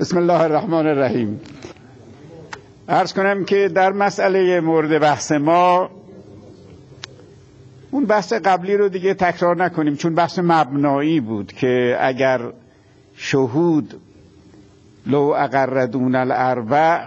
بسم الله الرحمن الرحیم. عرض کنم که در مسئله مورد بحث ما اون بحث قبلی رو دیگه تکرار نکنیم، چون بحث مبنایی بود که اگر شهود لو اقر دون الاربع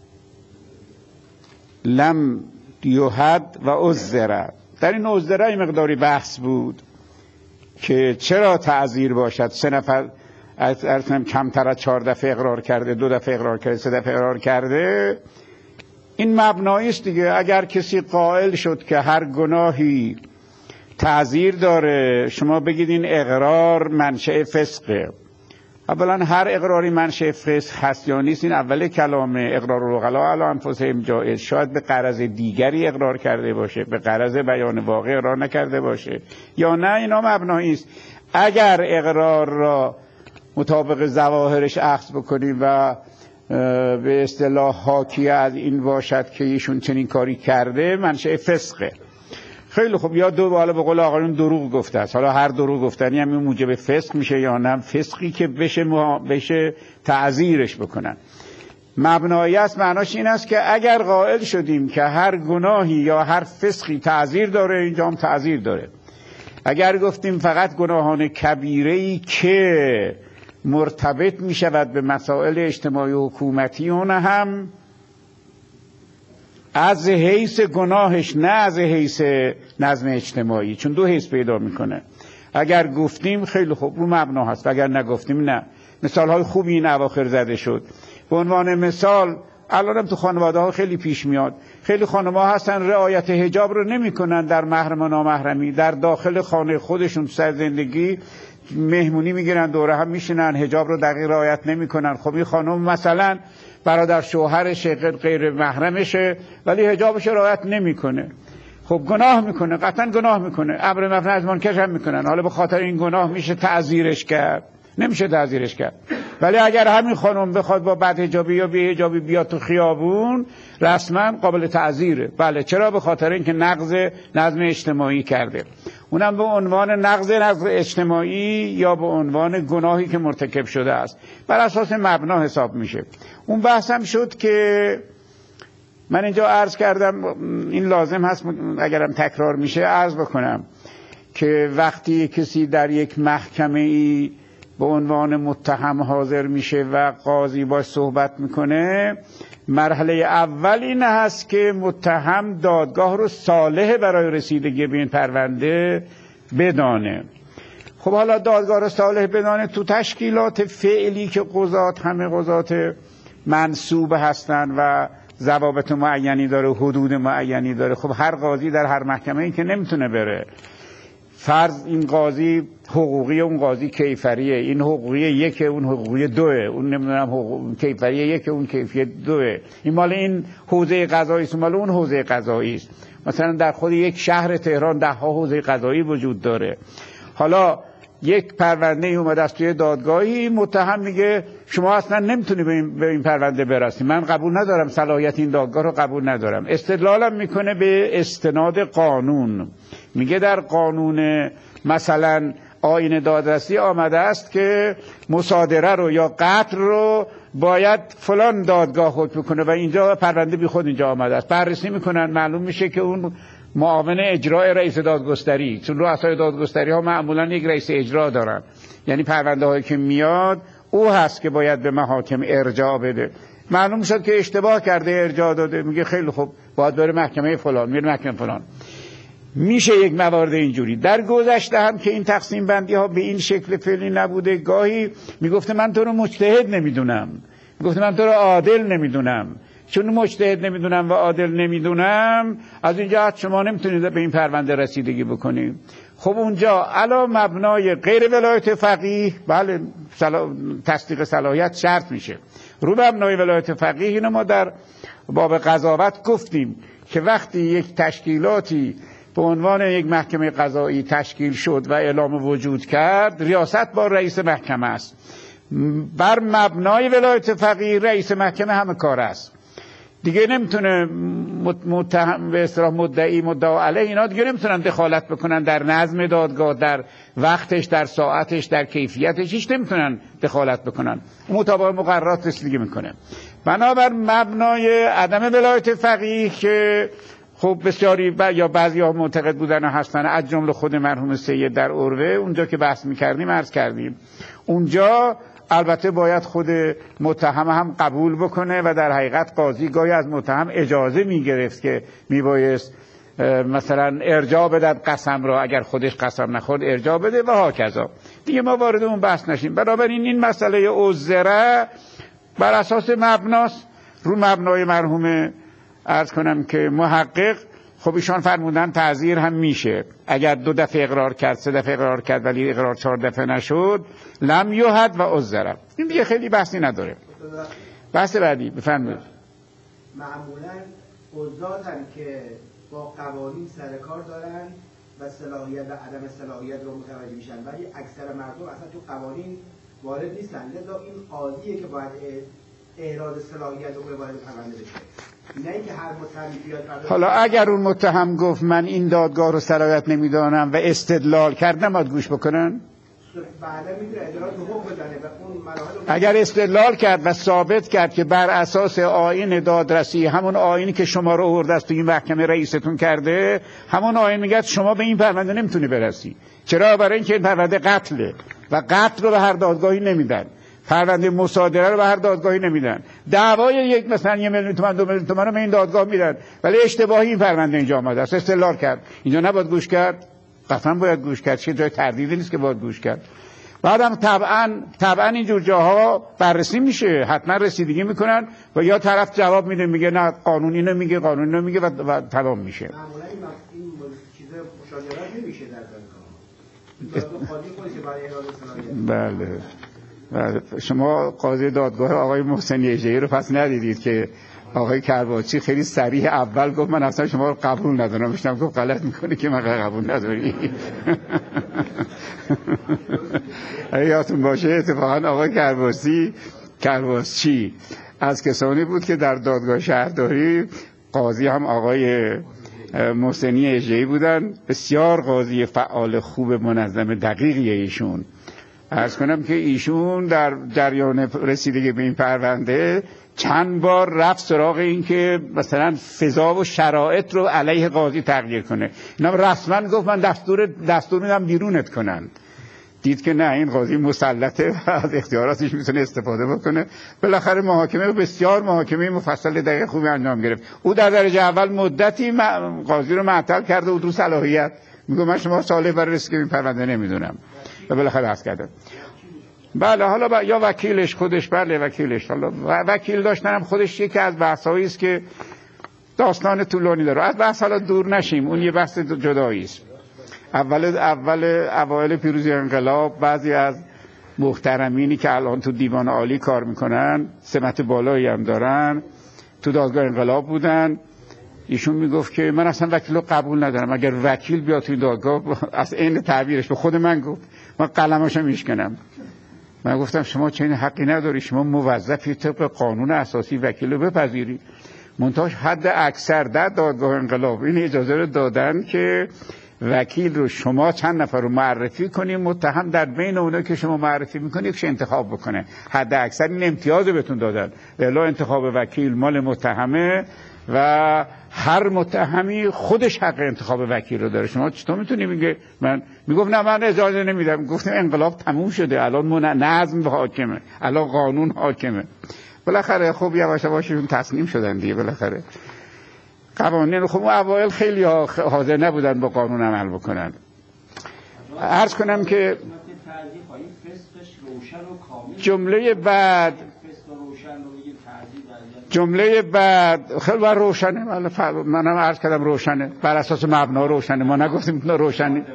لم یحد و عذر. در این عذر مقداری بحث بود که چرا تعذیر باشد. 3 نفر کمتر از 4 دفعه اقرار کرده، 2 دفعه اقرار کرده، 3 دفعه اقرار کرده، این مبنایی است دیگه. اگر کسی قائل شد که هر گناهی تعذیر داره، شما بگید این اقرار منشأ فسقه. اولا هر اقراری منشأ فسق هست یا نیست، این اول کلامه. اقرار العقلاء علی انفسهم جائز. شاید به غرض دیگری اقرار کرده باشه، به غرض بیان واقع اقرار نکرده باشه، یا نه اینا مبنایی است. اگر اقرار را مطابق ظواهرش اخذ بکنیم و به اصطلاح حاکی از این باشد که ایشون چنین کاری کرده، منشأ فسقه. خیلی خوب. یا حالا به قول آقایون دروغ گفته است. حالا هر دروغ گفتنی هم موجب فسق میشه یا نه فسقی که بشه تعذیرش بکنن. مبنایی است معناش این است که اگر قائل شدیم که هر گناهی یا هر فسقی تعذیر داره، اینجا هم تعذیر داره. اگر گفتیم فقط گناهان کبیره‌ای که مرتبط می شود به مسائل اجتماعی و حکومتی، اون هم از حیث گناهش نه از حیث نظم اجتماعی، چون 2 حیث پیدا میکنه. اگر گفتیم خیلی خوب رو مبنا هست، اگر نگفتیم نه. مثال های خوبی این اواخر زده شد. به عنوان مثال الانم تو خانواده ها خیلی پیش میاد. خیلی خانم ها هستن رعایت حجاب رو نمی کنن در محرم و نامحرمی، در داخل خانه خودشون سر زندگی مهمونی میگیرن، دوره هم میشینن، حجاب رو دقیق رعایت نمیکنن. خب این خانم مثلا برادر شوهرش غیر محرمشه ولی حجابش رعایت نمیکنه، خب گناه میکنه، قطعا گناه میکنه، امر معروف نهی از منکر هم میکنن. حالا به خاطر این گناه میشه تعزیرش کرد؟ نمیشه تعزیرش کرد. ولی اگر همین خانم بخواد با بدحجابی یا بی‌حجابی بیاد تو خیابون، رسما قابل تعزیره. بله. چرا؟ به خاطر اینکه نقض نظم اجتماعی کرده، اونم به عنوان نقض اجتماعی یا به عنوان گناهی که مرتکب شده است، بر اساس مبنا حساب میشه. اون بحثم شد که من اینجا عرض کردم، این لازم هست اگرم تکرار میشه عرض بکنم که وقتی کسی در یک محکمه ای به عنوان متهم حاضر میشه و قاضی باش صحبت میکنه، مرحله اول این هست که متهم دادگاه رو صالح برای رسیدگی به این پرونده بدانه. خب حالا دادگاه رو صالح بدانه تو تشکیلات فعلی که قضات همه قضات منصوب هستن و ضوابط معینی داره، حدود معینی داره. خب هر قاضی در هر محکمه ای که نمیتونه بره. فرض این قاضی حقوقی، اون قاضی کیفریه، این حقوقی 1 اون حقوقی 2، اون نمیدونم کیفری 1 اون کیفری 2، این مال این حوزه قضایی است، مال اون حوزه قضایی است. مثلا در خود یک شهر تهران 10 حوزه قضایی وجود داره. حالا یک پرونده اومده است توی دادگاهی، متهم میگه شما اصلا نمیتونی به این پرونده برسی، من قبول ندارم، صلاحیت این دادگاه رو قبول ندارم. استدلالم میکنه به استناد قانون. میگه در قانون مثلا آیین دادرسی آمده است که مصادره رو یا قتل رو باید فلان دادگاه حکم کنه و اینجا پرونده بی خود اینجا آمده است. بررسی میکنن، معلوم میشه که اون معاون اجرای رئیس دادگستری، چون رؤسای دادگستری ها معمولا یک رئیس اجرا دارن، یعنی پرونده هایی که میاد او هست که باید به محاکم ارجاع بده. معلوم شد که اشتباه کرده، ارجاع داده، میگه خیلی خوب باید بره محکمه فلان، میره محکمه فلان. میشه یک موارد اینجوری. در گذشته هم که این تقسیم بندی ها به این شکل فعلی نبوده، گاهی میگفته من تو رو مجتهد نمیدونم، میگفته من تو رو عادل نمیدونم، چون مجتهد نمیدونم و عادل نمیدونم از اینجا شما نمیتونید به این پرونده رسیدگی بکنید. خب اونجا علا مبنای غیر ولایت فقیه، بله تصدیق صلاحیت شرط میشه. رو مبنای ولایت فقیه اینو ما در باب قضاوت گفتیم که وقتی یک تشکیلاتی به عنوان یک محکمه قضایی تشکیل شد و اعلام وجود کرد، ریاست با رئیس محکمه است. بر مبنای ولایت فقیه رئیس محکمه همه کار است دیگه، نمیتونه متهم به اصطلاح مدعا علیه، اینا دیگه نمیتونن دخالت بکنن در نظم دادگاه، در وقتش، در ساعتش، در کیفیتش، هیچ نمیتونن دخالت بکنن. اون مطابق مقررات رسیدگی میکنه. بنابر مبنای عدم ولایت فقیه که خب بسیاری یا بعضی‌ها معتقد بودن و هستن، از جمله خود مرحوم سید در اروه، اونجا که بحث میکردیم عرض کردیم، اونجا البته باید خود متهم هم قبول بکنه و در حقیقت قاضی گاهی از متهم اجازه میگرفت که میبایست مثلا ارجاع بدن قسم را، اگر خودش قسم نخورد ارجاع بده و هاکذا. دیگه ما وارد اون بحث نشیم. بنابراین این مسئله عذره بر اساس مبناست، رو مبنای مرحوم عرض کنم که محقق، خب ایشان فرمودن تعزیر هم میشه اگر 2 دفعه اقرار کرد، 3 دفعه اقرار کرد ولی اقرار 4 دفعه نشد، لم یحد و عذره. این دیگه خیلی بحثی نداره. بحث بعدی بفرمایید. معمولا قضاتن که با قوانین سر کار دارن و صلاحیت و عدم صلاحیت رو متوجه میشن، ولی اکثر مردم اصلا تو قوانین وارد نیستن، لذا این قاضیه که باید اعراض صلاحیت رو وارد پرونده بشه، نه اینکه هر متهمی بیاد. حالا اگر اون متهم گفت من این دادگاه رو صلاحیت نمیدانم و استدلال کرد، نباید گوش بکنن؟ اگر استدلال کرد و ثابت کرد که بر اساس آیین دادرسی، همون آیینی که شما رو آورده است تو این محکمه رئیستون کرده، همون آیین میگه شما به این پرونده نمیتونی برسی. چرا؟ برای اینکه این پرونده قتله و قتل رو به هر دادگاهی نمیدن، پرونده مصادره رو به هر دادگاهی نمیدن، دعوای یک مثلا 1 میلیون تومان 2 میلیون تومان رو به این دادگاه میدن، ولی اشتباهی این پرونده اینجا آمده است، استدلال کرد، اینجا نباید گوش کرد. قطعا باید گوش کرد، چه جای تردیدی نیست که باید گوش کرد. بعدم طبعا اینجور جاها بررسی میشه، حتما رسیدگی میکنن و یا طرف جواب میده میگه نه قانونی نمیگه، قانونی نمیگه و تمام میشه. معمولا این چیز مشاجرات نمیشه در دادگاه. قاضی خودش برای اعراض صلاحیت. بله. شما قاضی دادگاه آقای محسنی اژه‌ای رو پس ندیدید که آقای کرباچی خیلی صریح اول گفت من اصلا شما رو قبول ندارم، میشنم گفت غلط میکنی که من قبول نداری. یادتون باشه اتفاقا آقای کرباچی از کسانی بود که در دادگاه شهرداری، قاضی هم آقای محسنی اژه‌ای بودن، بسیار قاضی فعال خوب منظم دقیقیه ایشون. عرض کنم که ایشون در جریان رسیدگی به این پرونده چند بار رفت سراغ این که مثلا فضا و شرایط رو علیه قاضی تغییر کنه. اینا رسما گفت من دستور میدم بیرونت کنن. دید که نه، این قاضی مسلطه و از اختیاراتش میتونه استفاده بکنه. بالاخره بسیار محاکمه مفصل دقیق خوبی انجام گرفت. او در درجه اول مدتی قاضی رو معطل کرده و رو صلاحیت میگه من شما صالح برای رسیدگی این پرونده نمیدونم و بالاخره بحث کرده. بله، حالا یا وکیلش خودش، بله وکیلش، حالا وکیل داشتنم خودش یکی از بحثایی است که داستان طولانی داره. از بحث حالا دور نشیم، اون یه بحث جدایی است. اوایل پیروزی انقلاب بعضی از محترمینی که الان تو دیوان عالی کار میکنن، سمت بالایی هم دارن، تو دادگاه انقلاب بودن. ایشون میگفت که من اصلا وکیل رو قبول ندارم، اگر وکیل بیاد توی دادگاه، از این تعبیرش به خود من گفت، من قلماشو میشکنم. من گفتم شما چنین حقی نداری، شما موظفی طبق قانون اساسی وکیل رو بپذیری. منتهاش حد اکثر در دادگاه انقلاب این اجازه رو دادن که وکیل رو شما چند نفر رو معرفی کنیم، متهم در بین اونها که شما معرفی میکنید یکش انتخاب بکنه. حد اکثر این امتیاز رو بهتون دادن. الا انتخاب وکیل مال متهمه و هر متهمی خودش حق انتخاب وکیل رو داره. شما چطور میتونی میگه من میگفت نه من اجازه نمیدم. گفتم انقلاب تموم شده، الان نظم حاکمه، الان قانون حاکمه. بالاخره خب یواش یواششون تسلیم شدن دیگه. بالاخره قوانین خب اوایل خیلی حاضر نبودن با قانون عمل بکنن. عرض کنم که جمله بعد خیلی بر روشنه، منم عرض کردم روشنه، بر اساس مبنا روشنه، ما نگفتیم روشنه.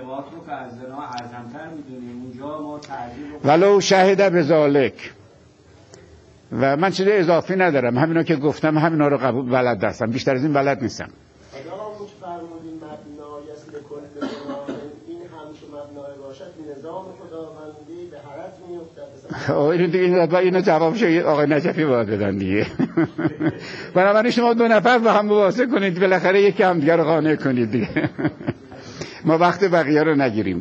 ولو شهد بذالک، و من چیز اضافی ندارم، همینا که گفتم همینا رو قبول بلد هستم، بیشتر از این بلد نیستم. این هم که مبنای باشد نظام خداوندی به حرج می‌افتد. اینو جوابش آقای نجفی باید بدن دیگه. بنابراین شما دو نفر با هم مباحثه کنید، بالاخره یکی هم دیگه رو قانع کنید دیگه. ما وقت بقیه رو نگیریم.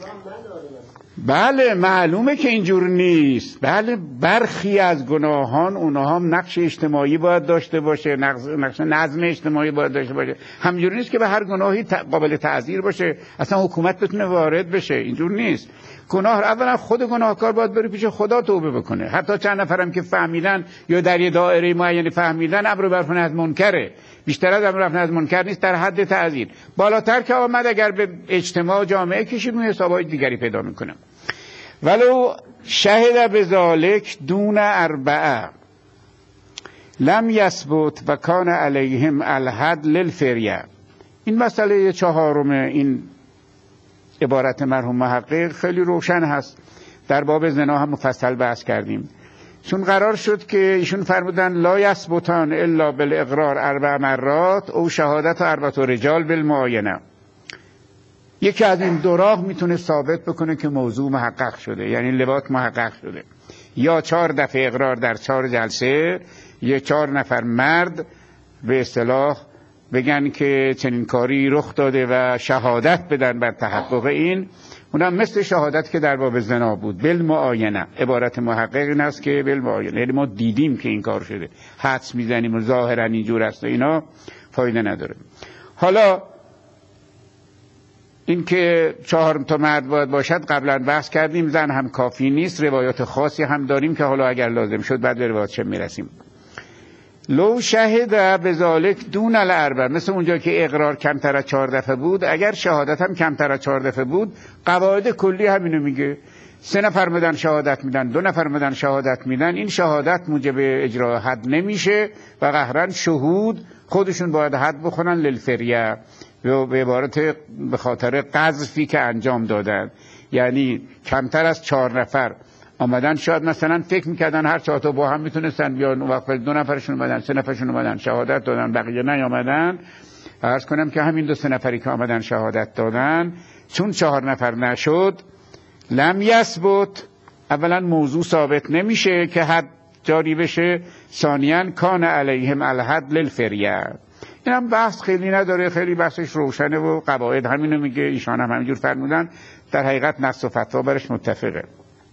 بله معلومه که اینجور نیست. بله برخی از گناهان اونها هم نقش اجتماعی باید داشته باشه، نقش نظم اجتماعی باید داشته باشه. همینجوری نیست که به هر گناهی قابل تعزیر باشه اصلا حکومت بتونه وارد بشه. اینجور نیست. گناه اولا خود گناهکار باید بره پیش خدا توبه بکنه. حتی چند نفرم که فهمیدن یا در یه دایره معینی فهمیدن امر معروف نهی از منکره، بیشتر از امر معروف نهی از منکر نیست، در حد تعزیر. بالاتر که آمد اگر به اجتماع جامعه کشید اون حسابای دیگری پیدا میکنه. ولو شهد بذالک دون اربعه لم یثبت و کان علیهم الحد للفریه. این مسئله چهارم این عبارت مرحوم محقق خیلی روشن هست. در باب زنا هم مفصل بحث کردیم. چون قرار شد که ایشون فرمودن لا یثبتان الا بالاقرار 4 مرات او شهادت 4 رجال بالمعاینه. یکی از این دو راه میتونه ثابت بکنه که موضوع محقق شده، یعنی لواط محقق شده. یا 4 دفعه اقرار در 4 جلسه، یا 4 نفر مرد به اصطلاح بگن که چنین کاری رخ داده و شهادت بدن بر تحقق این. اونم مثل شهادت که در باب زنا بود، بالمعاینه. عبارت محقق این است که بالمعاینه، یعنی ما دیدیم که این کار شده. حدس میزنیم و ظاهرا اینجور است و اینا فایده نداره. حالا این که 4 تا مرد باید باشد قبلا بحث کردیم، زن هم کافی نیست، روایات خاصی هم داریم که حالا اگر لازم شد بعد به روایاتش میرسیم. لو شهد بذالک دون الاربع، مثل اونجا که اقرار کمتر از 4 دفعه بود، اگر شهادت هم کمتر از 4 دفعه بود، قواعد کلی همینو میگه. 3 نفر مدن شهادت میدن، 2 نفر مدن شهادت میدن، این شهادت موجب اجرا حد نمیشه و قهرن شهود خودشون باید حد بخونن للفریه، به عبارت به خاطر قذفی که انجام دادن. یعنی کمتر از 4 نفر آمدن، شاید مثلا فکر میکردن هر 4 تا با هم میتونستن بیان، وقت 2 نفرشون اومدن، 3 نفرشون اومدن شهادت دادن، بقیه نیامدن. عرض کنم که همین 2-3 نفری که آمدن شهادت دادن، چون 4 نفر نشد، لم یثبت، اولا موضوع ثابت نمیشه که حد جاری بشه، ثانیاً کان علیهم الحد للفریه. این هم بحث خیلی نداره، خیلی بحثش روشنه و قواعد همینو میگه، ایشان هم همینجور فرمودن. در حقیقت نص و فتوا برش متفقه.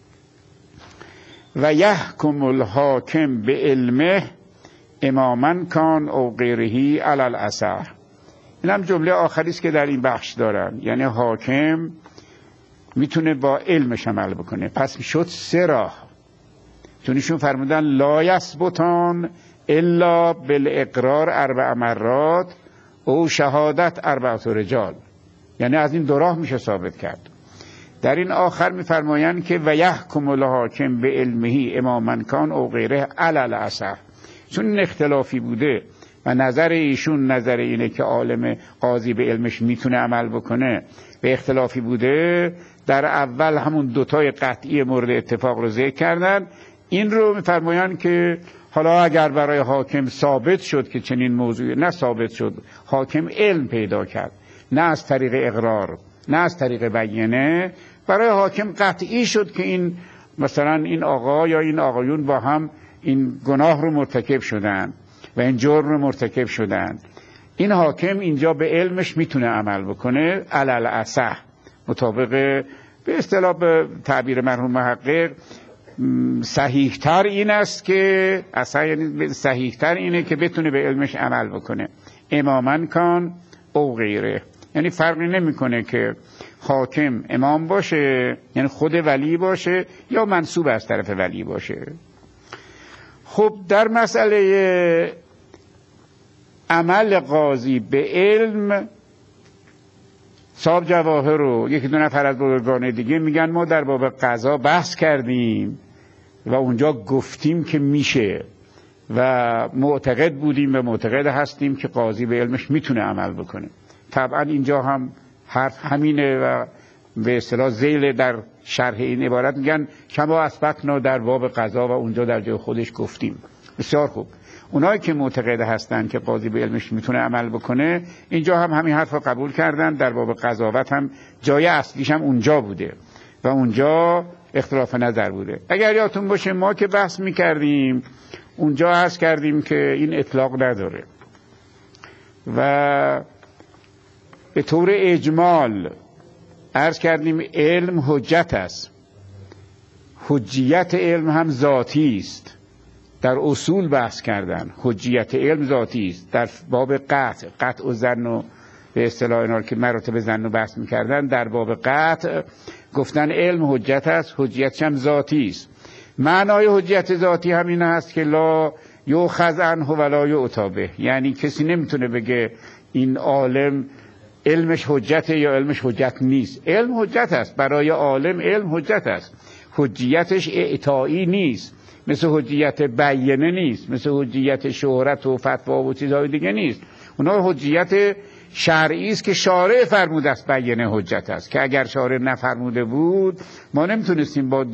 و یحکم الحاکم به علمه اماما کان او غیرهی علی الاصح. این هم جمله آخری است که در این بخش دارن، یعنی حاکم میتونه با علمش عمل بکنه. پس میشد 3 راه. چونیشون فرمودن لا یثبتان الا بالاقرار 4 مرات او شهادت 4 رجال، یعنی از این 2 راه میشه ثابت کرد. در این آخر میفرمایند که و یحکم الحاکم به علمه اماما کان او غیره علی الاصح. چون این اختلافی بوده و نظر ایشون نظر اینه که عالم قاضی به علمش میتونه عمل بکنه، به اختلافی بوده، در اول همون 2 تای قطعی مورد اتفاق رو ذکر کردن. این رو میفرمایند که حالا اگر برای حاکم ثابت شد که چنین موضوعی، نه ثابت شد، حاکم علم پیدا کرد، نه از طریق اقرار نه از طریق بیانه، برای حاکم قطعی شد که این مثلا این آقا یا این آقایون با هم این گناه رو مرتکب شدن و این جرم رو مرتکب شدن، این حاکم اینجا به علمش میتونه عمل بکنه علی الاصح، مطابق به اصطلاح به تعبیر مرحوم محقق صحیح تر این است که اصح، یعنی صحیح تر اینه که بتونه به علمش عمل بکنه. اماما کان او غیره، یعنی فرقی نمیکنه که حاکم امام باشه، یعنی خود ولی باشه، یا منسوب از طرف ولی باشه. خب در مسئله عمل قاضی به علم، صاحب جواهر رو 1-2 نفر از بزرگان دیگه میگن ما در باب قضا بحث کردیم و اونجا گفتیم که میشه و معتقد بودیم و معتقد هستیم که قاضی به علمش میتونه عمل بکنه. طبعا اینجا هم حرف همینه و به اصطلاح ذیل در شرح این عبارت میگن کما اسبقنا در باب قضا و اونجا در جای خودش گفتیم. بسیار خوب. اونایی که معتقد هستن که قاضی به علمش میتونه عمل بکنه، اینجا هم همین حرف رو قبول کردن. در باب قضاوت هم جای اصلیش هم اونجا بوده و اونجا اختلاف نظر بوده. اگر یادتون باشه ما که بحث میکردیم اونجا عرض کردیم که این اطلاق نداره و به طور اجمال عرض کردیم علم حجت است. حجیت علم هم ذاتی است. در اصول بحث کردن حجیت علم ذاتی است. در باب قطع و ظن و به اصطلاح اینا که مراتب ظن و بحث میکردن، در باب قطع گفتن علم حجت است، حجیتش هم ذاتی است. معنای حجیت ذاتی هم این است که لا یؤخذ عنه ولا یؤتی به، یعنی کسی نمیتونه بگه این عالم علمش حجته یا علمش حجت نیست. علم حجت است، برای عالم علم حجت است، حجیتش اعطایی نیست، مثل حجیت بیانه نیست، مثل حجیت شهرت و فتوا و چیزهای دیگه نیست. اونا حجیت شرعی است که شارع فرموده است بیانه حجت است، که اگر شارع نفرموده بود ما نمیتونستیم با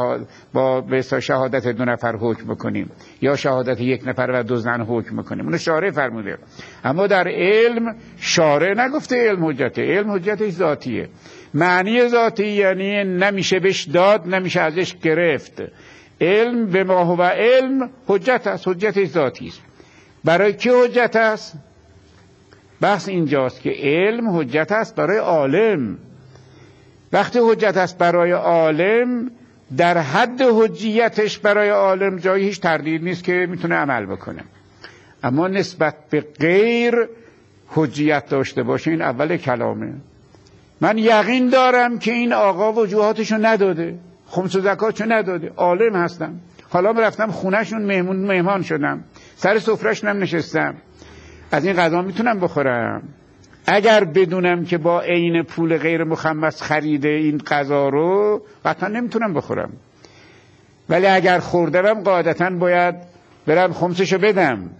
به شهادت 2 نفر حکم بکنیم یا شهادت 1 نفر و 2 زن حکم بکنیم. اون شارع فرموده. اما در علم شارع نگفته علم حجته، علم حجتش ذاتیه. معنی ذاتی یعنی نمیشه بهش داد، نمیشه ازش گرفت. علم به ما هو علم حجت است، حجتش ذاتی است. برای کی حجت است؟ بحث اینجاست که علم حجت است برای عالم. وقتی حجت است برای عالم، در حد حجیتش برای عالم جایی هیچ تردید نیست که میتونه عمل بکنه. اما نسبت به غیر حجیت داشته باشه، این اول کلامه. من یقین دارم که این آقا وجوهاتشو نداده، خمس و زکاتشو نداده، عالم هستم. حالا رفتم خونهشون مهمان شدم، سر سفرهشون هم نشستم، از این غذا میتونم بخورم. اگر بدونم که با عین پول غیر مخمس خریده این غذا رو، قطعا نمیتونم بخورم. ولی اگر خوردم قاعدتا باید برم خمسشو بدم.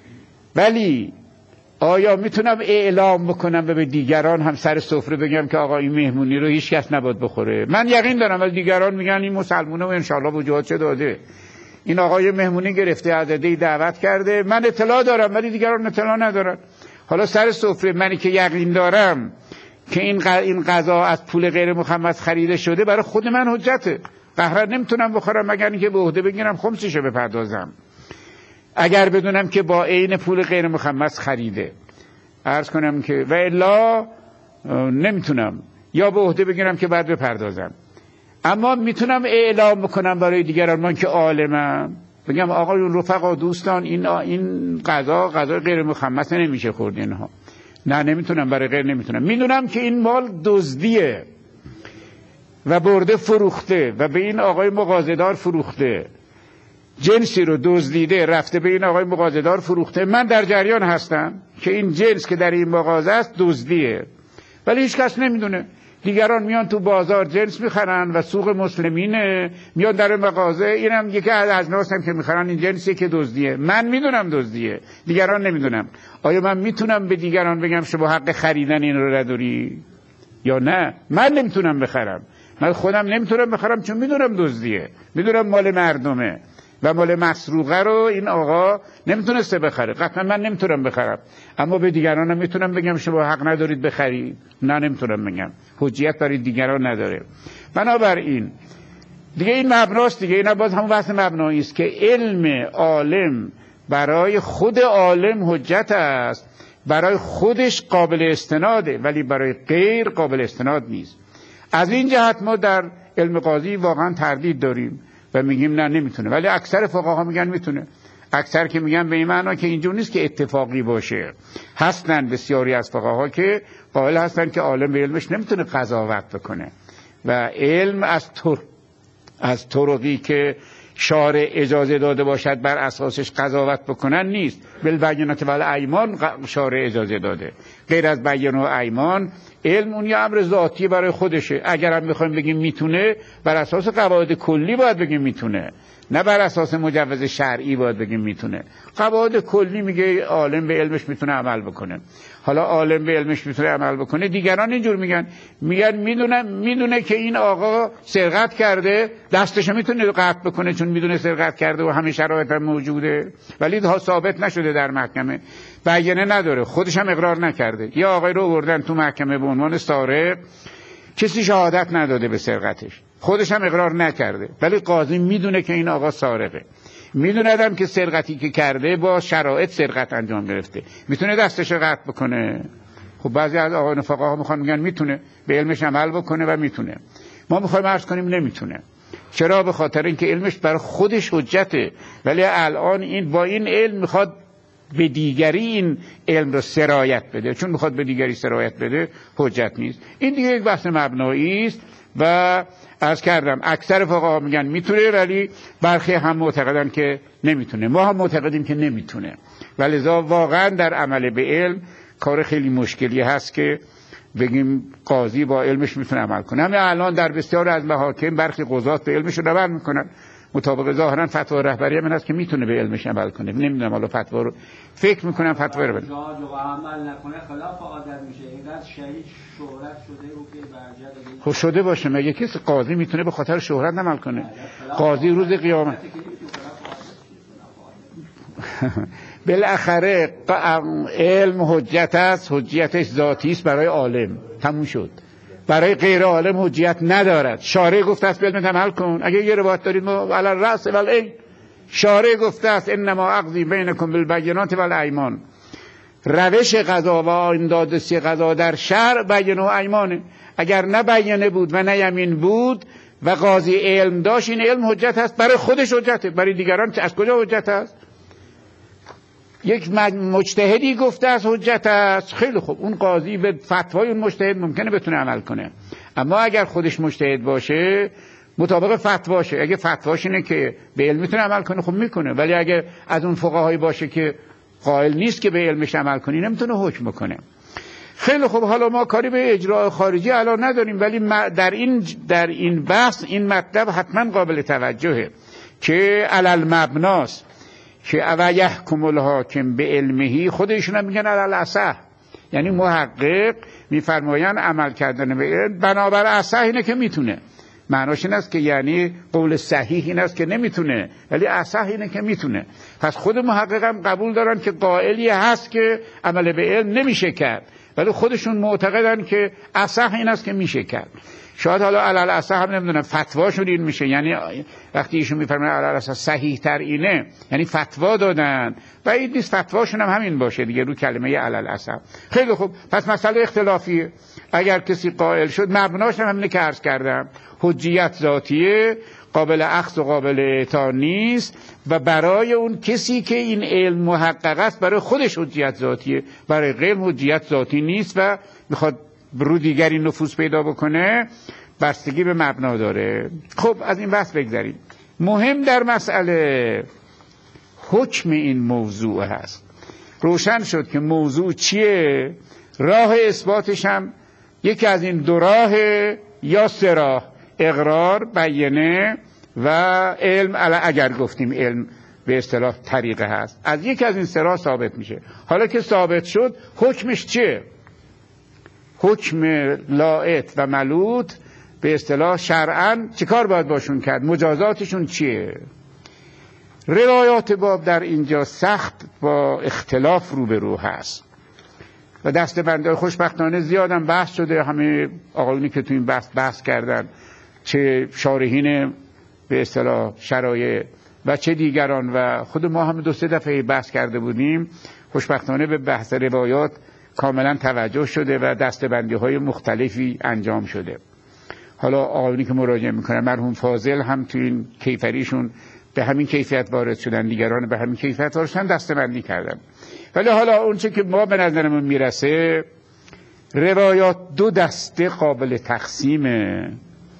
ولی آیا میتونم اعلام بکنم و به دیگران هم سر سفره بگم که آقا این مهمونی رو هیچ کس نباید بخوره؟ من یقین دارم از دیگران میگن این مسلمونه و انشالله وجوهات چه داده، این آقای مهمونی گرفته، عددی دعوت کرده، من اطلاع دارم ولی دیگران اطلاع ندارن. حالا سر سفره منی که یقین دارم که این غذا از پول غیر مخمس خریده شده، برای خود من حجته. قهرن نمیتونم بخورم مگر اینکه به عهده بگیرم خمسشو بپردازم. اگر بدونم که با عین پول غیر مخمس خریده، عرض کنم که و الا نمیتونم، یا به عهده بگیرم که بعد بپردازم. اما میتونم اعلام بکنم برای دیگران، من که عالمم، بگم آقایون رفقا دوستان این غذا غیر مخمس نمیشه خورد اینها. نه نمیتونم، برای غیر نمیتونم. میدونم که این مال دزدیه و برده فروخته و به این آقای مغازه‌دار فروخته، جنسی رو دزدیده رفته به این آقای مغازه‌دار فروخته. من در جریان هستم که این جنس که در این مغازه است دزدیه، ولی هیچ کس نمیدونه. دیگران میان تو بازار جنس میخرن و سوق مسلمینه، میان در مغازه، اینم یکی از اجناس هم که میخرن این جنسیه که دزدیه. من میدونم دزدیه، دیگران نمیدونم. آیا من میتونم به دیگران بگم شما حق خریدن این رو نداری یا نه؟ من نمیتونم بخرم، من خودم نمیتونم بخرم چون میدونم دزدیه، میدونم مال مردمه و مال مسروقه رو این آقا نمیتونسته بخره، قطعا من نمیتونم بخرم. اما به دیگرانم میتونم بگم شما حق ندارید بخرید؟ نه نمیتونم بگم، حجیت برای دیگران نداره. بنابراین دیگه این مبناست دیگه، این باز همون بحث مبنایی است که علم عالم برای خود عالم حجت است، برای خودش قابل استناده، ولی برای غیر قابل استناد نیست. از این جهت ما در علم قاضی واقعا تردید داریم و میگیم نه نمیتونه، ولی اکثر فقها میگن میتونه. اکثر که میگن به این معنا که اینجور نیست که اتفاقی باشه، هستن بسیاری از فقها که قائل هستن که عالم به علمش نمیتونه قضاوت بکنه و علم از طرقی که شارع اجازه داده باشد بر اساسش قضاوت بکنن نیست. بالبینات و الایمان شارع اجازه داده، غیر از بیان و ایمان علم اون یه امر ذاتی برای خودشه. اگر هم میخوایم بگیم میتونه، بر اساس قواعد کلی باید بگیم میتونه، نه بر اساس مجوز شرعی باید بگیم میتونه. قواعد کلی میگه عالم به علمش میتونه عمل بکنه. حالا عالم به علمش میتونه عمل بکنه، دیگران اینجور میگن میدونه که این آقا سرقت کرده، دستش میتونه قطع بکنه چون میدونه سرقت کرده و همه شرایط هم موجوده، ولی ثابت نشده در محکمه، بیانه نداره، خودش هم اقرار نکرده. یا آقای رو آوردن تو محکمه به عنوان سارق کسی شهادت نداده به سرقتش، خودش هم اقرار نکرده، ولی قاضی میدونه که این آقا سارقه، میدونه که سرقتی که کرده با شرایط سرقت انجام گرفته، میتونه دستش رو قطع بکنه. خب بعضی از آقایان فقها میخوان میگن میتونه، به علمش عمل بکنه و میتونه. ما میخوایم عرض کنیم نمیتونه. چرا؟ به خاطر اینکه علمش برای خودش حجته، ولی الان این با این علم میخواد به دیگری این علم رو سرایت بده، چون میخواد به دیگری سرایت بده حجت نیست. این دیگه یک بحث مبنایی است و عرض کردم اکثر فقها میگن میتونه، ولی برخی هم معتقدن که نمیتونه. ما هم معتقدیم که نمیتونه، ولی واقعا در عمل به علم کار خیلی مشکلی هست که بگیم قاضی با علمش میتونه عمل کنه. همین الان در بسیار از محاکم برخی قضات به علمش رو عمل میکنن، مطابق ظاهرا فتوا رهبری هم هست که میتونه به علمش عمل کنه. نمیدونم حالا فتوا رو فکر میکنم فتوا رو جا عمل نکنه خلاف عادت میشه. اینقدر شهید شهرت شده او که برجه خب شده باشه، مگه کسی قاضی میتونه به خاطر شهرت عمل کنه؟ قاضی روز قیامت بالاخره علم حجت است، حجیتش ذاتی است برای عالم، تموم شد. برای غیر عالم حجیت ندارد. شارع گفته است به علم عمل کن. اگه یه روایت دارید ما علی الراس والعین، شارع گفته است انما اقضی بینکم بالبینات والایمان. روش قضا و آیین قضا در شرع بینه و ایمانه. اگر نه بینه بود و نه یمین بود و قاضی علم داشت، این علم حجت است، برای خودش حجته، برای دیگران از کجا حجت است؟ یک مجتهدی گفته از حجت است، خیلی خوب، اون قاضی به فتوای اون مجتهد ممکنه بتونه عمل کنه، اما اگر خودش مجتهد باشه مطابق فتواشه. اگه فتواش اینه که به علم میتونه عمل کنه خب میکنه، ولی اگه از اون فقهایی باشه که قائل نیست که به علمش عمل کنه نمیتونه حکم کنه. خیلی خوب، حالا ما کاری به اجراء خارجی الان نداریم، ولی در این بحث این مطلب حتما قابل توجهه که علل مبناست که او یحکم الحاکم به علمه، خودشون هم میگن علل اصح، یعنی محقق میفرمایند عمل کردن به علم بنابر اصح اینه که میتونه. معناش این است که یعنی قول صحیح این است که نمیتونه، ولی اصح اینه که میتونه. پس خود محقق هم قبول دارن که قائلی هست که عمل به علم نمیشه کرد، ولی خودشون معتقدن که اصح این است که میشه کرد. شاید حالا علل اصح هم نمیدونم فتواشون این میشه، یعنی وقتی ایشون میفرمایند علل اصح صحیح تر اینه یعنی فتوا دادن و این نیست فتواشون هم همین باشه دیگه رو کلمه علل اصح. خیلی خوب، پس مسئله اختلافیه. اگر کسی قائل شد مبناش هم همینه که عرض کردم، حجیت ذاتیه، قابل اخذ و قابل اعطا نیست و برای اون کسی که این علم محقق است برای خودش حجیت ذاتیه، برای غیر حجیت ذاتی نیست و میخواد رو دیگری نفوذ پیدا بکنه، بستگی به مبنا داره. خب از این بحث بگذاریم. مهم در مسئله حکم این موضوع هست. روشن شد که موضوع چیه، راه اثباتش هم یکی از این دو راه یا سه راه، اقرار، بیانه و علم. اگر گفتیم علم به اصطلاح طریقه هست، از یکی از این سه راه ثابت میشه. حالا که ثابت شد حکمش چیه؟ حکم لائط و ملوط به اصطلاح شرعاً چیکار باید باشون کرد؟ مجازاتشون چیه؟ روایات باب در اینجا سخت با اختلاف روبرو هست و دسته‌بندی خوشبختانه زیادم بحث شده. همه آقایونی که تو این بحث کردن، چه شارحین به اصطلاح شرایع و چه دیگران و خود ما هم 2-3 دفعه بحث کرده بودیم، خوشبختانه به بحث روایات کاملا توجه شده و دسته‌بندی‌های مختلفی انجام شده. حالا آقایونی که مراجعه میکنن، مرحوم فاضل هم تو این کیفریشون به همین کیفیت وارد شدن، دیگران به همین کیفیت وارد شدن، دسته‌بندی کردن. ولی حالا اون چه که ما به نظرمون میرسه، روایات 2 دسته قابل تقسیمه.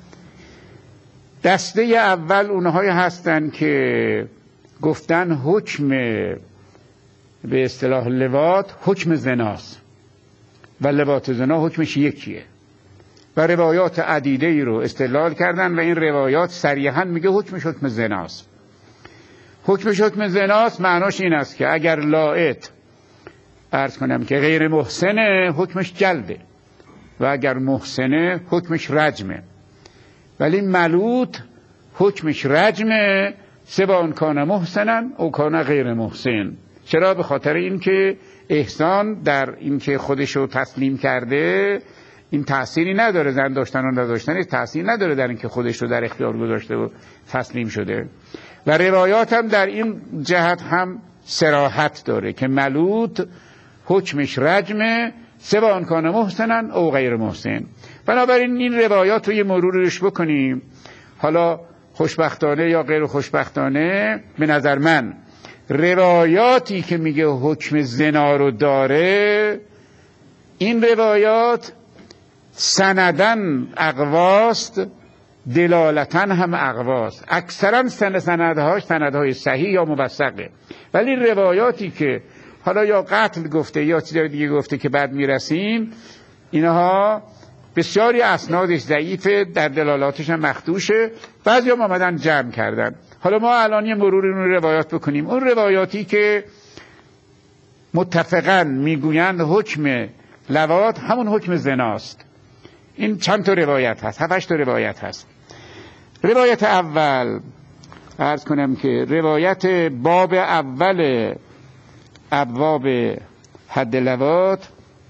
دسته اول اونهایی هستن که گفتن حکم به اصطلاح لواط حکم زناست و لواط زنا حکمش یکیه و روایات عدیده‌ای رو استدلال کردن و این روایات صریحاً میگه حکمش حکم زناست. حکمش حکم زناست معناش این است که اگر لائط عرض کنم که غیر محسنه حکمش جلده و اگر محسنه حکمش رجمه، ولی ملوط حکمش رجمه سواء کان محسنا او کان غیر محسن. چرا؟ به خاطر اینکه احسان در اینکه خودشو تسلیم کرده، این تأثیری نداره، زن داشتن و نداشتن تأثیر نداره در اینکه خودش رو در اختیار گذاشته و تسلیم شده. و روایات هم در این جهت هم صراحت داره که ملوط حکمش رجمه سواء ان کان محسنا او غیر محسن. بنابراین این روایات رو یه مرورش بکنیم. حالا خوشبختانه یا غیر خوشبختانه به نظر من روایاتی که میگه حکم زنا رو داره، این روایات سندن اقواست، دلالتن هم اقواست. اکثرا سندهاش سندهای صحیح یا موثقه، ولی روایاتی که حالا یا قتل گفته یا چیز دیگه گفته که بعد میرسیم، اینها بسیاری اسنادش ضعیفه، در دلالاتش هم مخدوشه، بعضی هم آمدن جمع کردن. حالا ما الان یه مرور اون روایات بکنیم. اون روایاتی که متفقاً میگویند حکم لواط همون حکم زناست، این چند تا روایت هست، 7-8 تا روایت هست. روایت اول عرض کنم که روایت باب اول ابواب حد لواط،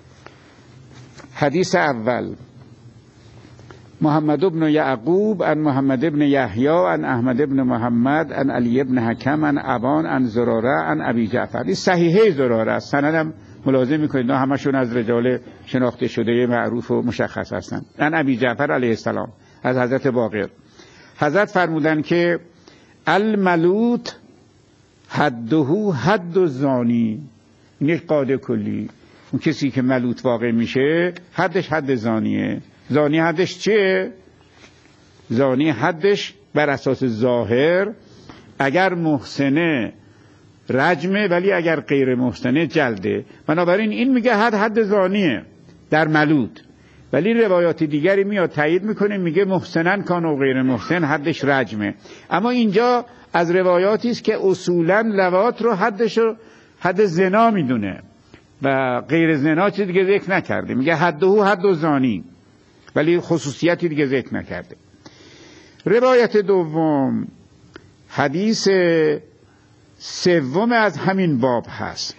حدیث اول: محمد بن یعقوب عن محمد بن یحیی عن احمد بن محمد عن علی بن حکم عن ابان عن زراره عن ابی جعفر. این صحیحه زراره است، سندم ملاحظه میکنید همشون از رجال شناخته شده معروف و مشخص هستند. عن ابی جعفر علیه السلام، از حضرت باقر. حضرت فرمودن که الملوط حده حد الزانی. این یک قاعده کلی، اون کسی که ملوط واقع میشه حدش حد زانیه. زانی حدش چیه؟ زانی حدش بر اساس ظاهر اگر محسنه رجمه، ولی اگر غیر محسنه جلده. بنابراین این میگه حد زانیه در ملوط، ولی روایات دیگری میاد تایید میکنه میگه محسنن کان و غیر محسن حدش رجمه. اما اینجا از روایاتی است که اصولا لواط رو حدش حد زنا میدونه و غیر زنا چیز دیگه ذکر نکرده، میگه حده حد زانی، ولی خصوصیتی دیگه ذکر نکرده. روایت دوم حدیث سوم از همین باب هست: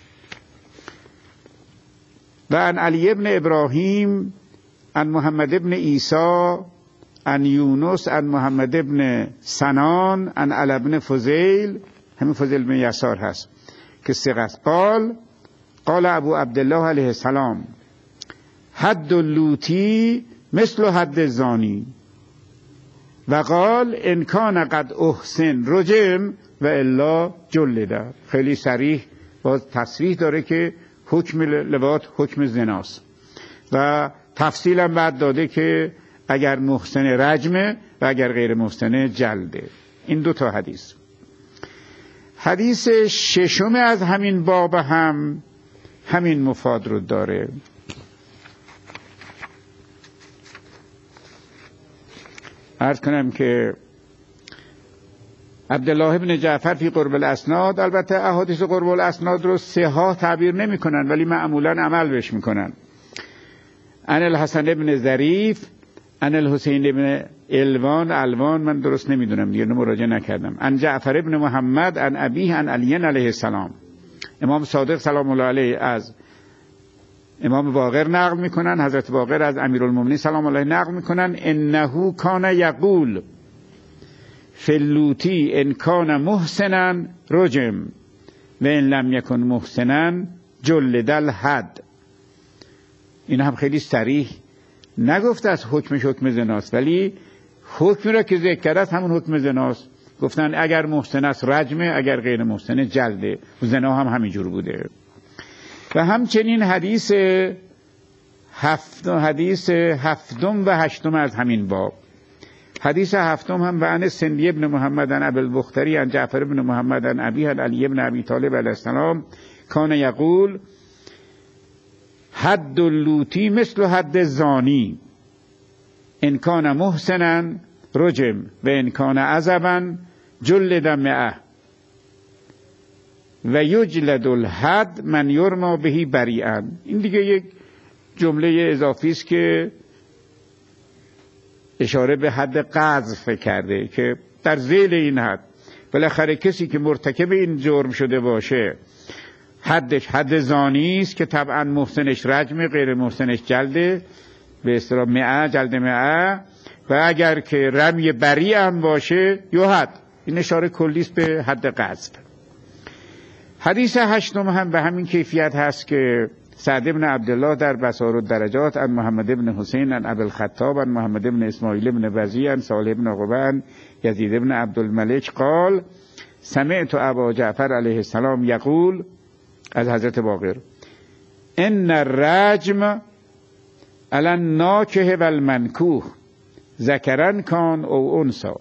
و عن علی ابن ابراهیم عن محمد ابن عیسی عن یونس عن محمد ابن سنان عن علی ابن فضیل، همین فضیل بن یسار هست که ثقت، قال ابو عبدالله علیه السلام حد اللوطی مثل حد زانی و قال ان کان قد احسن رجم و الا جلده. خیلی صریح باز تصریح داره که حکم لواط حکم زناست و تفصیلا بعد داده که اگر محسن رجمه و اگر غیر محسن جلده. این دو تا حدیث. حدیث ششم از همین باب هم همین مفاد رو داره. عرض کنم که عبدالله بن جعفر فی قرب الاسناد، البته احادیث قرب الاسناد رو صحاح تعبیر نمی کنن ولی معمولا عمل بهش میکنن. عن الحسن بن ظریف عن الحسین بن الوان من درست نمیدونم دیگه، مراجعه نکردم. عن جعفر بن محمد عن ابیه عن علی علیه السلام. امام صادق سلام الله علیه از امام باقر نقل میکنن، حضرت باقر از امیرالمومنین سلام الله نقل میکنن: انه کان یقول فی اللوطی ان کان محسنا رجم و ان لم یکن محسنا جلد الحد. این هم خیلی صریح نگفت از حکمش حکم زناست، ولی حکمی را که ذکر کرد همون حکم زناست. گفتن اگر محسن است رجمه، اگر غیر محسن جلده. و زنا هم همینجور بوده. و همچنین حدیث هفتم و هشتم از همین باب. حدیث هفتم هم و عن سندی ابن محمد عن ابی البختری عن جعفر ابن محمد عن ابیه عن علی ابن ابی طالب علیه السلام کان یقول حد اللوطی مثل حد زانی ان کان محسنا رجم و ان کان عزبا جلد مئه و یجلد الحد من یرما بهی بریئا. این دیگه یک جمله اضافی است که اشاره به حد قذف کرده که در ذیل این حد بالاخره کسی که مرتکب این جرم شده باشه حدش حد زانی است که طبعا محسنش رجم، غیر محسنش جلده. به اصطلاح مئه، جلد مئه، و اگر که رمی بری هم باشه یحد. این اشاره کلی است به حد قذف. حدیث هشتم هم به همین کیفیت هست که سعد بن عبدالله در بصائر الدرجات عن محمد بن حسین عن ابی الخطاب عن محمد بن اسماعیل بن وزیع عن صالح بن عقبه عن یزید بن عبدالملک قال سمعت ابا جعفر علیه السلام یقول، از حضرت باقر، ان الرجم علی الناکح و المنکوح ذکرن کان او انثی.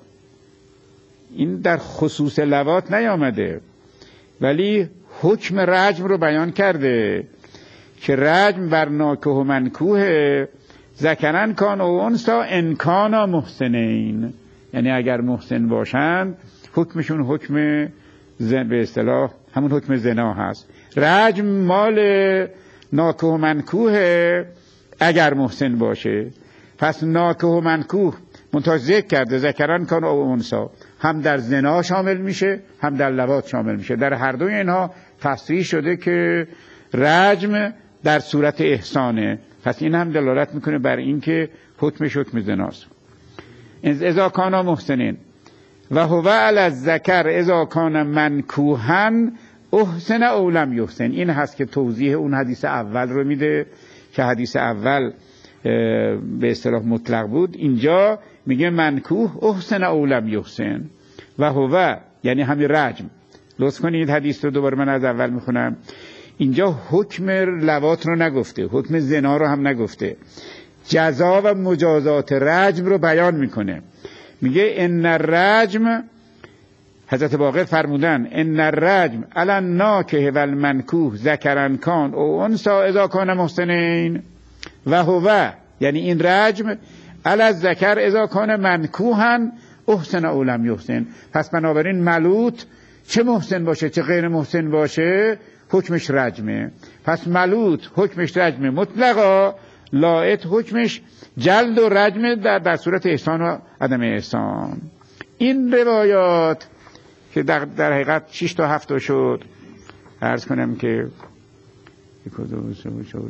این در خصوص لواط نیامده ولی حکم رجم رو بیان کرده که رجم بر ناکح و منکوح ذکرن کان او انثی ان کانا محسنین، یعنی اگر محسن باشند حکمشون حکم به اصطلاح همون حکم زنا هست. رجم مال ناکح و منکوح اگر محسن باشه. پس ناکح و منکوح منتها ذکر کرده ذکرن کان او انثی، هم در زنا شامل میشه هم در لواط شامل میشه. در هر دوی اینها تصریح شده که رجم در صورت احسانه. پس این هم دلالت میکنه بر این که حکمش حکم زناست. اذا کانا محسنین و هو علی الذکر اذا کان منکوحا احسن او لم یحسن. این هست که توضیح اون حدیث اول رو میده که حدیث اول به اصطلاح مطلق بود، اینجا میگه منکوح احسن او لم یحسن و هو یعنی همین رجم. لطف کنید حدیث رو دوباره من از اول میخونم. اینجا حکم لواط رو نگفته، حکم زنا رو هم نگفته، جزا و مجازات رجم رو بیان میکنه. میگه ان الرجم، حضرت باقر فرمودن ان الرجم علی الناکح و المنکوح ذکرن کان او انثی اذا کان محسنین و هو یعنی این رجم علی الذکر اذا کان منکوحا احسن او لم یحسن. پس بنابراین ملوط چه محسن باشه چه غیر محسن باشه حکمش رجمه. پس ملوط حکمش رجمه مطلقا، لاعت حکمش جلد و رجمه در صورت احسان و عدم احسان. این روایات که در حقیقت 6 تا 7 تا شد، عرض کنم که 1 2 3 4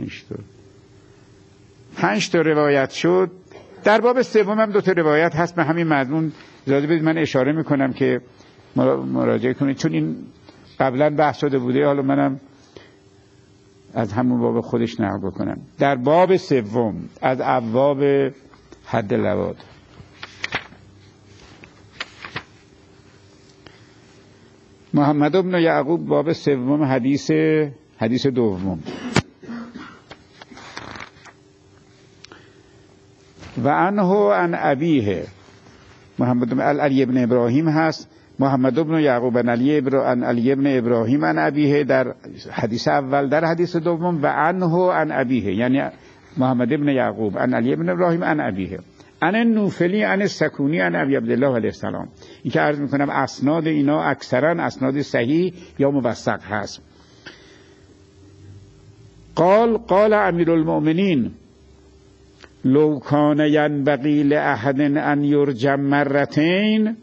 5 تا روایت شد. در باب سوم هم 2 تا روایت هست به همین مضمون. اجازه بدید من اشاره میکنم که مراجعه کنید چون این قبلا بحث شده بوده، حالا منم از همون باب خودش نقل بکنم. در باب سوم از ابواب حد لواط، محمد بن یعقوب باب سوم حدیث دوم. و عنه عن ابیه، محمد بن علی بن ابراهیم هست، محمد بن یعقوب عن علی بن ابراهیم عن ابیه در حدیث اول. در حدیث دوم و عنه عن ابیه یعنی محمد بن یعقوب عن علی بن ابراهیم عن ابیه عن النوفلی عن السکونی عن ابی عبدالله علیه السلام. این که عرض میکنم اسناد اینا اکثرا اسناد صحیح یا موثق هست. قال امیر المؤمنین لو کان ینبغی لأحد ان یرجم مرتین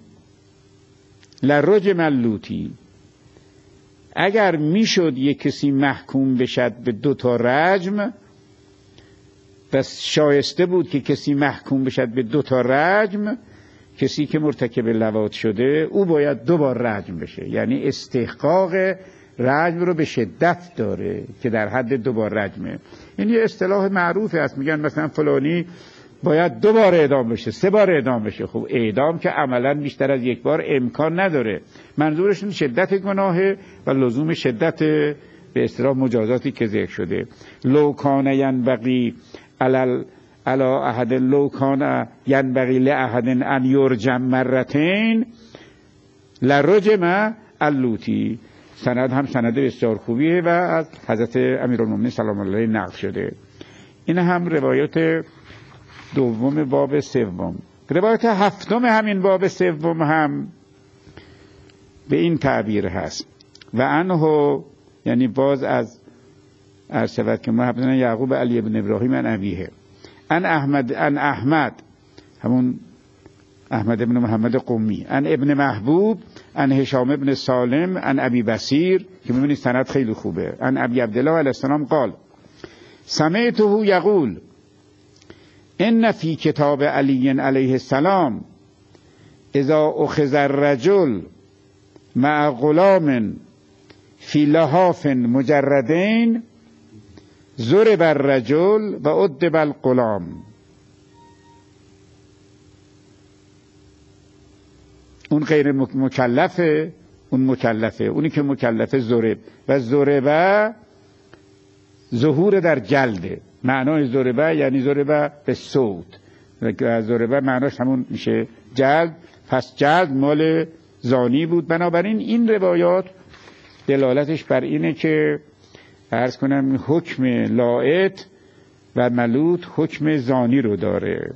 لرجم اللوطی. اگر میشد یک کسی محکوم بشد به 2 تا رجم، بس شایسته بود که کسی محکوم بشد به 2 تا رجم، کسی که مرتکب لواط شده او باید 2 بار رجم بشه. یعنی استحقاق رجم رو به شدت داره که در حد 2 بار رجمه. این یه اصطلاح معروفی است، میگن مثلا فلانی باید 2 بار اعدام بشه 3 بار اعدام بشه. خب اعدام که عملا بیشتر از 1 بار امکان نداره. منظورشون شدت گناهه و لزوم شدت به اصطلاح مجازاتی که ذکر شده. لو کان ینبغی علی احد لو کان ینبغی لاحد ان یرجم مرتین لرجم اللوطی. سند هم سند بسیار خوبیه و از حضرت امیرالمومنین سلام الله علیه نقل شده. این هم روایت دوم باب سوم. روایت هفتم همین باب سوم هم به این تعبیر هست و عنه یعنی باز از ارشد که محمد بن یعقوب علی بن ابراهیم عن ابیه عن احمد همون احمد بن محمد قمی عن ابن محبوب عن هشام بن سالم عن ابی بصیر که میبینید سند خیلی خوبه عن ابی عبدالله علیه السلام قال سمعته یقول ان فی کتاب علی علیه السلام اذا اخذ الرجل مع غلام فی لحاف مجردین ضرب الرجل و ادب الغلام. اون غیر مکلفه، اون مکلفه. اونی که مکلفه ضرب، و ضربه ظهور در جلده. معنای ضربه یعنی ضربه به صوت، و ضربه معناش همون میشه جلد. پس جلد مال زانی بود. بنابراین این روایات دلالتش بر اینه که عرض کنم حکم لائط و ملوط حکم زانی رو داره.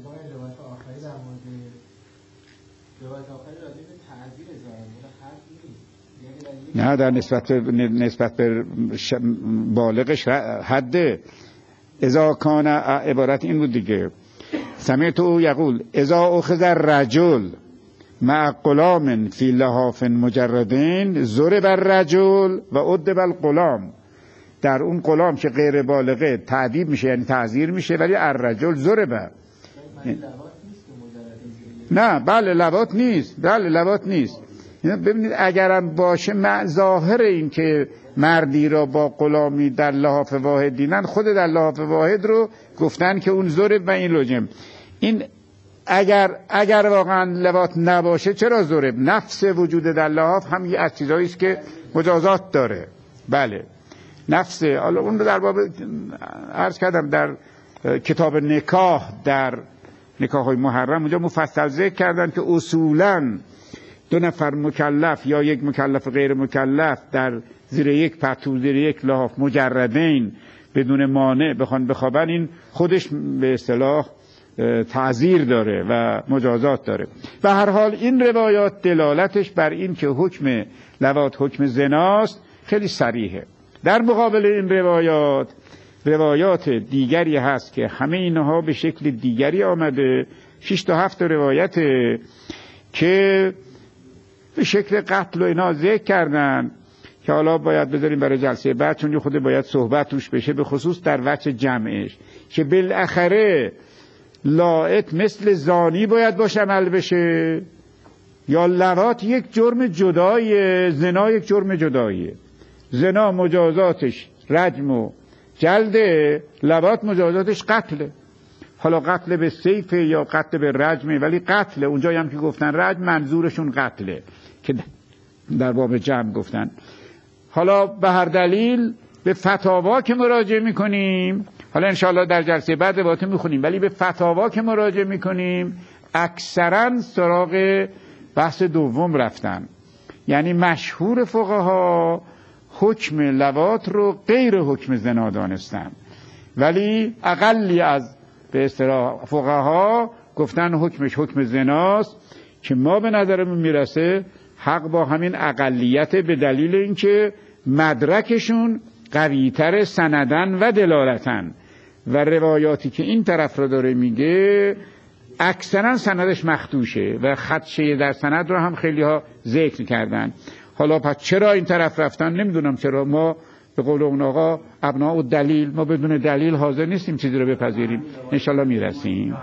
نه، در نسبت به بالغش حده. اذا کان عبارت این بود دیگه. سمعت او یقول اذا اخذ الرجل مع غلام فی لحاف مجردین ضرب الرجل و ادب الغلام. در اون غلام که غیر بالغه تعذیب میشه، یعنی تعذیر میشه، ولی الرجل ضرب. نه، بله لواط نیست، بله لواط نیست. ببینید اگرم باشه، ظاهر این که مردی را با غلامی در لحاف واحد دیدن، خود در لحاف واحد رو گفتن که اون ضرب و این لجم. این اگر واقعا لواط نباشه چرا ضرب؟ نفس وجود در لحاف هم یه از چیزایی است که مجازات داره. بله نفس. حالا اون رو در باب عرض کردم در کتاب نکاح، در نکاح های محرم اونجا مفصل ذکر کردن که اصولاً دو نفر مکلف یا یک مکلف غیر مکلف در زیر یک پتو، زیر یک لحاف مجردین بدون مانع بخوان بخوابن، این خودش به اصطلاح تعزیر داره و مجازات داره. به هر حال این روایات دلالتش بر این که حکم لواط حکم زناست خیلی صریحه. در مقابل این روایات دیگری هست که همه اینها به شکل دیگری آمده. 6 تا 7 روایت که به شکل قتل و اینا ذکر کردن که حالا باید بذاریم برای جلسه بعد، چون خود باید صحبت توش بشه، به خصوص در وجه جمعش، که بالاخره لائط مثل زانی باید باشه عمل بشه یا لواط یک جرم جداییه، زنا یک جرم جداییه. زنا مجازاتش رجم و جلده، لواط مجازاتش قتله. حالا قتل به سیفه یا قتل به رجمه، ولی قتله. اونجایی هم که گفتن رجم منظورشون قتله که در باب جمع گفتن. حالا به هر دلیل به فتاوا که مراجعه میکنیم، حالا انشاءالله در جلسه بعد روایت میخونیم، ولی به فتاوا که مراجعه میکنیم اکثرا سراغ بحث دوم رفتن. یعنی مشهور فقها حکم لواط رو غیر حکم زنا دانستن، ولی اقلی از به اصطلاح فقها گفتن حکمش حکم زناست، که ما به نظرمون میرسه حق با همین اقلیت، به دلیل اینکه مدرکشون قویتر سندن و دلالتن، و روایاتی که این طرف رو داره میگه اکثرا سندش مخدوشه و خدشه در سند رو هم خیلی ها ذکر کردن. حالا پس چرا این طرف رفتن نمیدونم. چرا ما به قول اون آقا ابناء الدلیل، ما بدون دلیل حاضر نیستیم چیزی رو بپذیریم. انشالله میرسیم.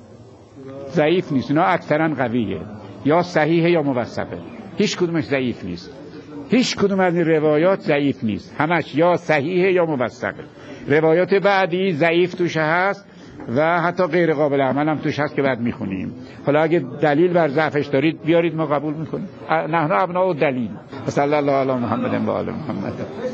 ضعیف نیست، اینا اکثرا قویه، یا صحیحه یا موثقه، هیچ کدومش ضعیف نیست. هیچ کدوم از این روایات ضعیف نیست، همش یا صحیحه یا موثقه. روایات بعدی ضعیف توش هست و حتی غیر قابل عمل هم توش هست که بعد میخونیم. حالا اگه دلیل بر ضعفش دارید بیارید، ما قبول میکنیم. نحن ابناء الدلیل. صلی الله علی محمد و آل محمد.